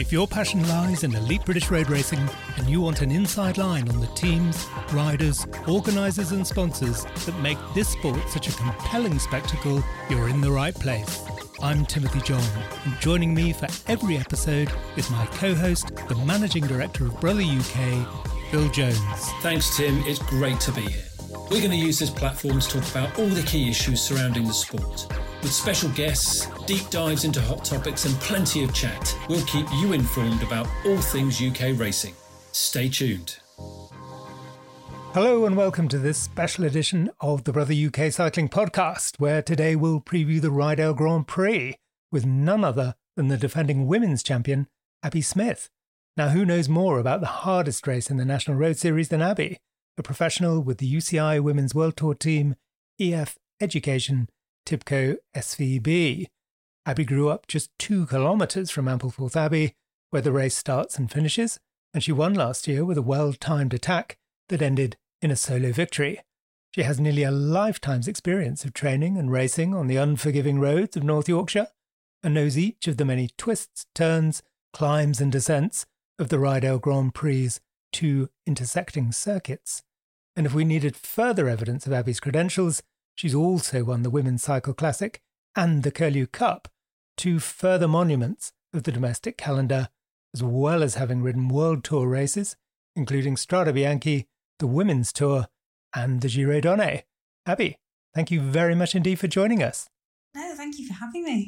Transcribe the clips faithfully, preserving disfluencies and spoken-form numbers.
If your passion lies in elite British road racing and you want an inside line on the teams, riders, organisers and sponsors that make this sport such a compelling spectacle, you're in the right place. I'm Timothy John, and joining me for every episode is my co-host, the Managing Director of Brother U K, Phil Jones. Thanks, Tim. It's great to be here. We're going to use this platform to talk about all the key issues surrounding the sport. With special guests, deep dives into hot topics and plenty of chat, we'll keep you informed about all things U K racing. Stay tuned. Hello and welcome to this special edition of the Brother U K Cycling Podcast, where today we'll preview the Rydale Grand Prix with none other than the defending women's champion, Abby Smith. Now, who knows more about the hardest race in the National Road Series than Abby, a professional with the U C I Women's World Tour team, E F Education, Tibco S V B. Abby grew up just two kilometres from Ampleforth Abbey, where the race starts and finishes, and she won last year with a well-timed attack that ended in a solo victory. She has nearly a lifetime's experience of training and racing on the unforgiving roads of North Yorkshire, and knows each of the many twists, turns, climbs and descents of the Rydale Grand Prix's two intersecting circuits. And if we needed further evidence of Abby's credentials, she's also won the Women's Cycle Classic and the Curlew Cup, two further monuments of the domestic calendar, as well as having ridden World Tour races, including Strade Bianche, the Women's Tour, and the Giro Donne. Abby, thank you very much indeed for joining us. No, thank you for having me.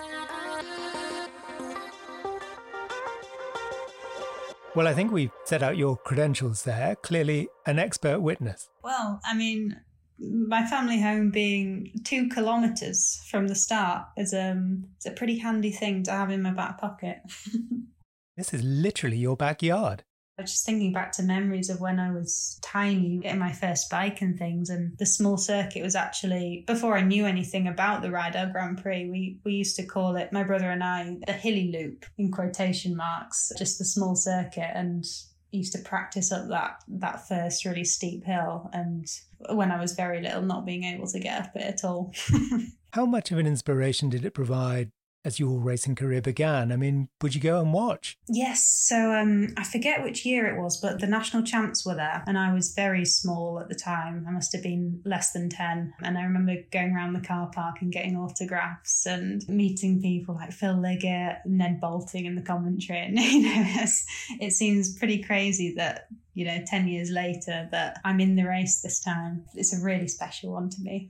Well, I think we've set out your credentials there. Clearly an expert witness. Well, I mean, my family home being two kilometres from the start is um, it's a pretty handy thing to have in my back pocket. This is literally your backyard. I was just thinking back to memories of when I was tiny, getting my first bike and things, and the small circuit was actually, before I knew anything about the Rydale Grand Prix, we, we used to call it, my brother and I, the hilly loop, in quotation marks, just the small circuit, and used to practice up that, that first really steep hill, and when I was very little, not being able to get up it at all. How much of an inspiration did it provide as your racing career began? I mean, would you go and watch? Yes, so um, I forget which year it was, but the national champs were there, and I was very small at the time. I must have been less than ten, and I remember going around the car park and getting autographs and meeting people like Phil Liggett, Ned Bolting in the commentary, and you know, it's, it seems pretty crazy that, you know, ten years later that I'm in the race this time. It's a really special one to me.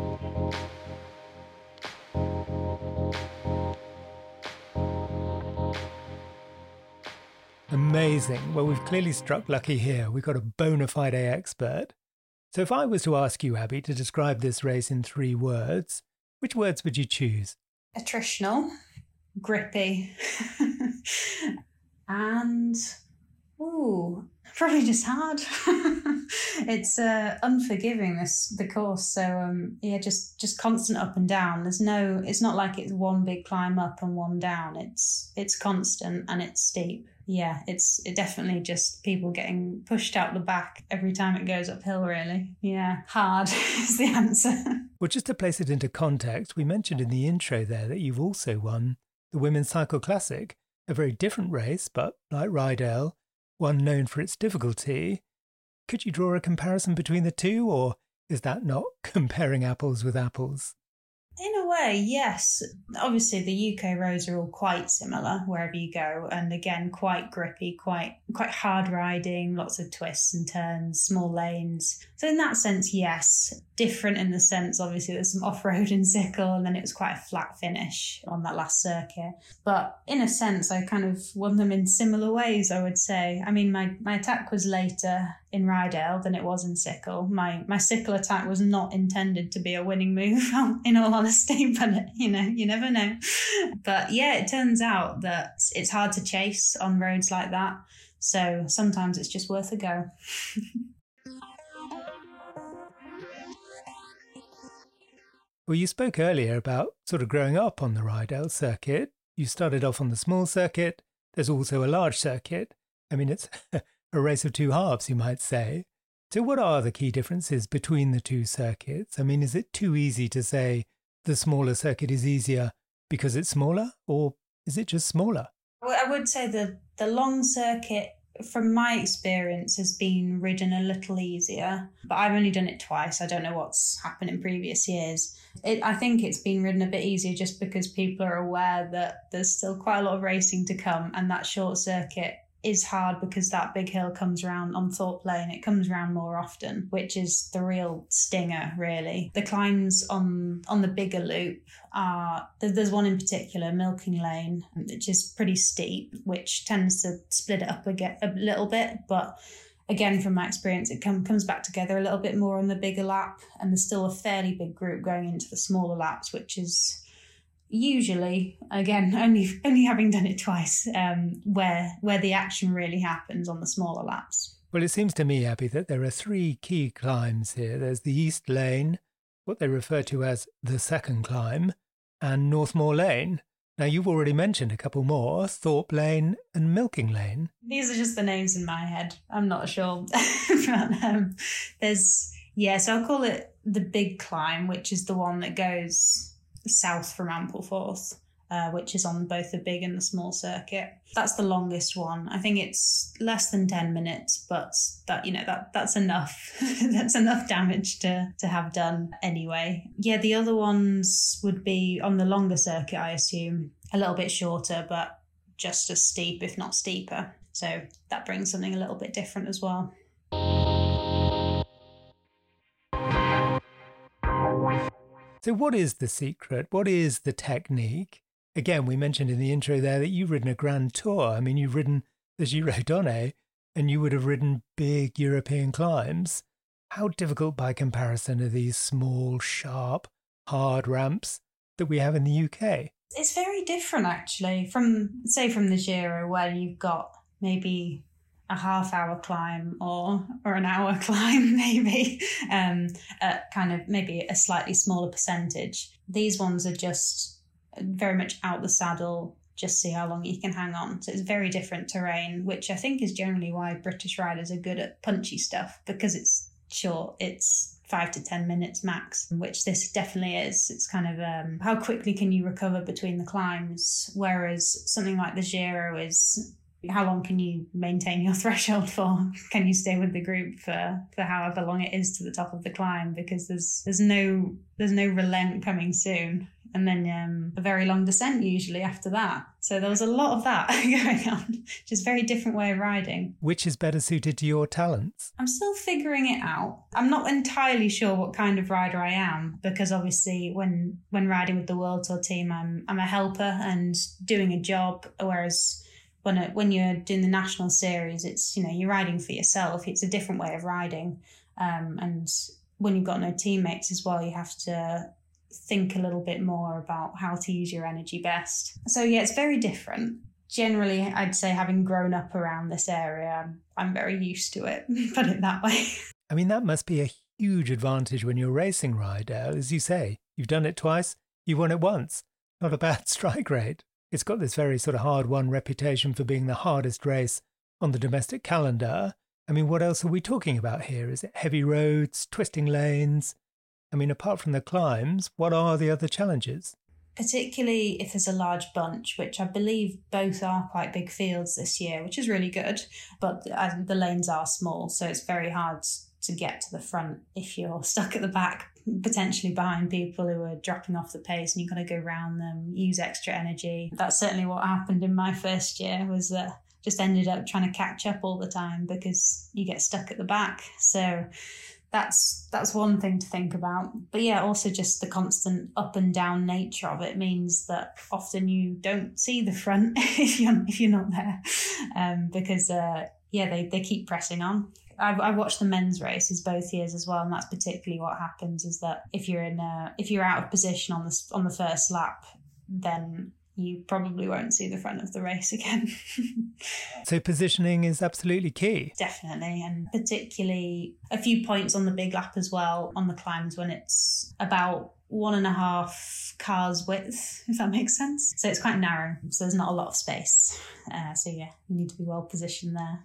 Amazing. Well, we've clearly struck lucky here. We've got a bona fide expert. So if I was to ask you, Abby, to describe this race in three words, which words would you choose? Attritional, grippy, and, ooh, probably just hard. It's uh, unforgiving, this the course. So um, yeah, just just constant up and down. There's no. It's not like it's one big climb up and one down. It's it's constant and it's steep. Yeah, it's it definitely just people getting pushed out the back every time it goes uphill. Really, yeah, hard is the answer. Well, just to place it into context, we mentioned in the intro there that you've also won the Women's Cycle Classic, a very different race, but like Rydale, one known for its difficulty. Could you draw a comparison between the two, or is that not comparing apples with apples? In a way, yes. Obviously, the U K roads are all quite similar wherever you go, and again, quite grippy, quite quite hard riding, lots of twists and turns, small lanes. So in that sense, yes. Different in the sense, obviously, there's some off-road in Sickle, and then it was quite a flat finish on that last circuit. But in a sense, I kind of won them in similar ways, I would say. I mean, my, my attack was later in Rydale than it was in Sickle. My my Sickle attack was not intended to be a winning move, in all honesty, but, you know, you never know. But yeah, it turns out that it's hard to chase on roads like that. So sometimes it's just worth a go. Well, you spoke earlier about sort of growing up on the Rydale circuit. You started off on the small circuit. There's also a large circuit. I mean, it's a race of two halves, you might say. So what are the key differences between the two circuits? I mean, is it too easy to say the smaller circuit is easier because it's smaller, or is it just smaller? I w- I would say the, the long circuit, from my experience, has been ridden a little easier, but I've only done it twice. I don't know what's happened in previous years. It, I think it's been ridden a bit easier just because people are aware that there's still quite a lot of racing to come, and that short circuit is hard because that big hill comes around on Thorpe Lane. It comes around more often, which is the real stinger, really. The climbs on on the bigger loop are, there's one in particular, Milking Lane, which is pretty steep, which tends to split it up a, get, a little bit. But again, from my experience, it come, comes back together a little bit more on the bigger lap, and there's still a fairly big group going into the smaller laps, which is usually, again, only only having done it twice, um, where where the action really happens on the smaller laps. Well, it seems to me, Abby, that there are three key climbs here. There's the East Lane, what they refer to as the second climb, and Northmoor Lane. Now, you've already mentioned a couple more, Thorpe Lane and Milking Lane. These are just the names in my head. I'm not sure. but, um, there's, yeah, so I'll call it the big climb, which is the one that goes south from Ampleforth, uh, which is on both the big and the small circuit. That's the longest one. I think it's less than ten minutes, but that, you know, that that's enough. That's enough damage to to have done anyway. Yeah, the other ones would be on the longer circuit, I assume, a little bit shorter, but just as steep, if not steeper. So that brings something a little bit different as well. So what is the secret? What is the technique? Again, we mentioned in the intro there that you've ridden a Grand Tour. I mean, you've ridden the Giro Donne, and you would have ridden big European climbs. How difficult by comparison are these small, sharp, hard ramps that we have in the U K? It's very different, actually, from, say, from the Giro, where you've got maybe a half hour climb or or an hour climb, maybe, um, at kind of maybe a slightly smaller percentage. These ones are just very much out the saddle, just see how long you can hang on. So it's very different terrain, which I think is generally why British riders are good at punchy stuff, because it's short, it's five to ten minutes max, which this definitely is. It's kind of um, how quickly can you recover between the climbs, whereas something like the Giro is, how long can you maintain your threshold for? Can you stay with the group for, for however long it is to the top of the climb? Because there's there's no there's no relent coming soon, and then um, a very long descent usually after that. So there was a lot of that going on, just very different way of riding. Which is better suited to your talents? I'm still figuring it out. I'm not entirely sure what kind of rider I am, because obviously when when riding with the World Tour team, I'm I'm a helper and doing a job, whereas When it, when you're doing the national series, it's, you know, you're riding for yourself. It's a different way of riding. Um, and when you've got no teammates as well, you have to think a little bit more about how to use your energy best. So yeah, it's very different. Generally, I'd say, having grown up around this area, I'm very used to it, put it that way. I mean, that must be a huge advantage when you're racing, Rydell. As you say, you've done it twice, you won it once. Not a bad strike rate. It's got this very sort of hard-won reputation for being the hardest race on the domestic calendar. I mean, what else are we talking about here? Is it heavy roads, twisting lanes? I mean, apart from the climbs, what are the other challenges? Particularly if there's a large bunch, which I believe both are quite big fields this year, which is really good. But the lanes are small, so it's very hard to get to the front if you're stuck at the back, potentially behind people who are dropping off the pace, and you've got to go round them, use extra energy. That's certainly what happened in my first year, was uh, just ended up trying to catch up all the time because you get stuck at the back. So that's that's one thing to think about. But yeah, also just the constant up and down nature of it means that often you don't see the front if you're if you're not there, um, because uh, yeah, they they keep pressing on. I, I watched the men's races both years as well, and that's particularly what happens. Is that if you're in a, if you're out of position on the on the first lap, then you probably won't see the front of the race again. So positioning is absolutely key. Definitely, and particularly a few points on the big lap as well on the climbs when it's about one and a half cars width, if that makes sense. So it's quite narrow, so there's not a lot of space. Uh, so yeah, you need to be well positioned there.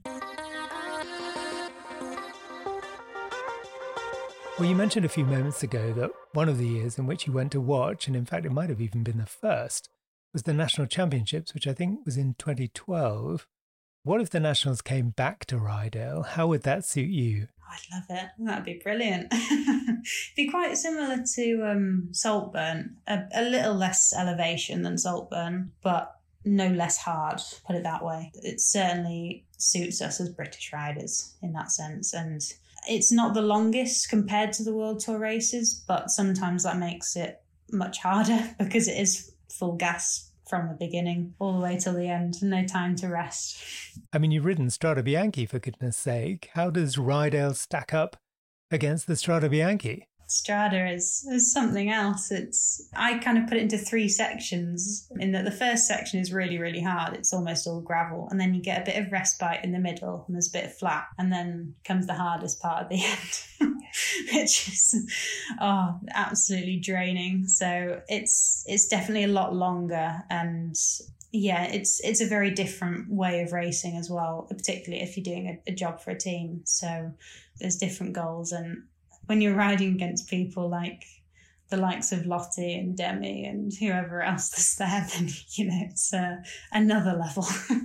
Well, you mentioned a few moments ago that one of the years in which you went to watch, and in fact it might have even been the first, was the National Championships, which I think was in twenty twelve. What if the Nationals came back to Rydale? How would that suit you? I'd love it. That'd be brilliant. It'd be quite similar to um, Saltburn, a, a little less elevation than Saltburn, but no less hard, put it that way. It certainly suits us as British riders in that sense. And it's not the longest compared to the World Tour races, but sometimes that makes it much harder because it is full gas from the beginning all the way till the end, no time to rest. I mean, you've ridden Strade Bianche, for goodness sake. How does Rydale stack up against the Strade Bianche? Strada is, is something else. It's I kind of put it into three sections, in that the first section is really, really hard. It's almost all gravel. And then you get a bit of respite in the middle and there's a bit of flat. And then comes the hardest part at the end, which is oh, absolutely draining. So it's it's definitely a lot longer. And yeah, it's it's a very different way of racing as well, particularly if you're doing a, a job for a team. So there's different goals, and when you're riding against people like the likes of Lottie and Demi and whoever else is there, then, you know, it's uh, another level.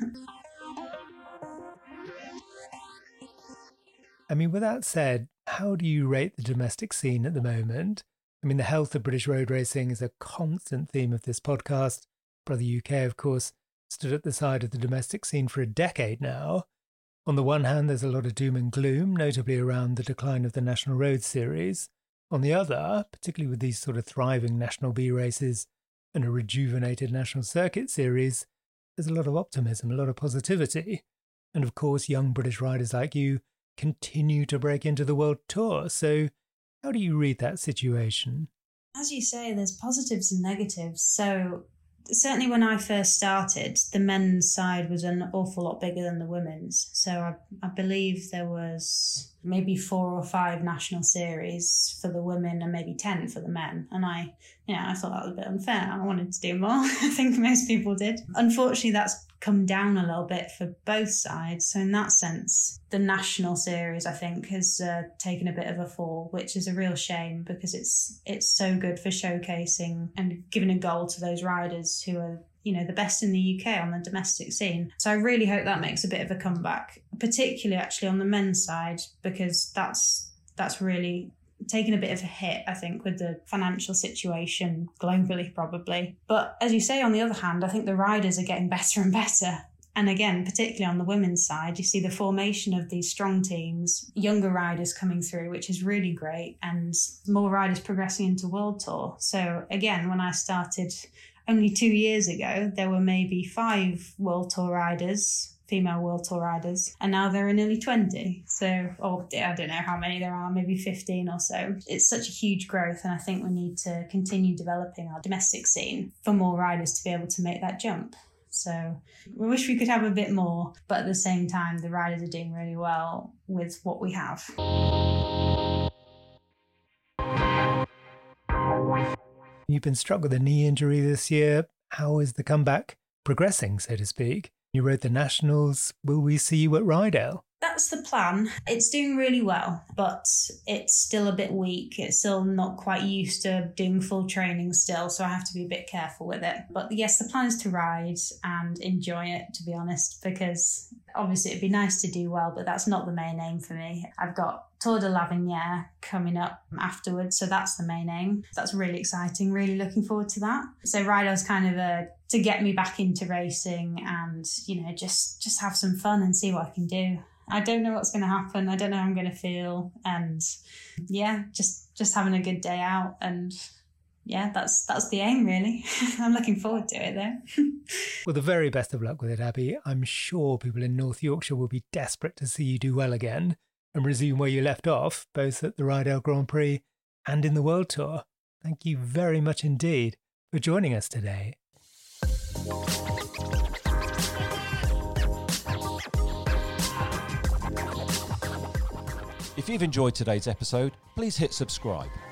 I mean, with that said, how do you rate the domestic scene at the moment? I mean, the health of British road racing is a constant theme of this podcast. Brother U K, of course, stood at the side of the domestic scene for a decade now. On the one hand, there's a lot of doom and gloom, notably around the decline of the National Road Series. On the other, particularly with these sort of thriving National B races and a rejuvenated National Circuit Series, there's a lot of optimism, a lot of positivity. And of course, young British riders like you continue to break into the World Tour. So how do you read that situation? As you say, there's positives and negatives. So certainly when I first started, the men's side was an awful lot bigger than the women's. So I, I believe there was maybe four or five national series for the women and maybe ten for the men. And I, you know, I thought that was a bit unfair. I wanted to do more. I think most people did. Unfortunately, that's come down a little bit for both sides. So in that sense, the national series, I think, has uh, taken a bit of a fall, which is a real shame because it's it's so good for showcasing and giving a goal to those riders who are, you know, the best in the U K on the domestic scene. So I really hope that makes a bit of a comeback, particularly actually on the men's side, because that's that's really taken a bit of a hit, I think, with the financial situation globally, probably. But as you say, on the other hand, I think the riders are getting better and better. And again, particularly on the women's side, you see the formation of these strong teams, younger riders coming through, which is really great, and more riders progressing into World Tour. So again, when I started only two years ago, there were maybe five World Tour riders, female World Tour riders, and now there are nearly twenty. So, or I don't know how many there are, maybe fifteen or so. It's such a huge growth, and I think we need to continue developing our domestic scene for more riders to be able to make that jump. So we wish we could have a bit more, but at the same time, the riders are doing really well with what we have. You've been struck with a knee injury this year. How is the comeback progressing, so to speak? You rode the Nationals. Will we see you at Rydale? That's the plan. It's doing really well, but it's still a bit weak. It's still not quite used to doing full training still, so I have to be a bit careful with it. But yes, the plan is to ride and enjoy it, to be honest, because obviously it'd be nice to do well, but that's not the main aim for me. I've got Tour de l'Avenir coming up afterwards, so that's the main aim. That's really exciting, really looking forward to that. So Rydale's kind of a to get me back into racing and, you know, just, just have some fun and see what I can do. I don't know what's going to happen. I don't know how I'm going to feel. And yeah, just just having a good day out. And yeah, that's that's the aim, really. I'm looking forward to it, though. Well, the very best of luck with it, Abby. I'm sure people in North Yorkshire will be desperate to see you do well again and resume where you left off, both at the Rydale Grand Prix and in the World Tour. Thank you very much indeed for joining us today. If you've enjoyed today's episode, please hit subscribe.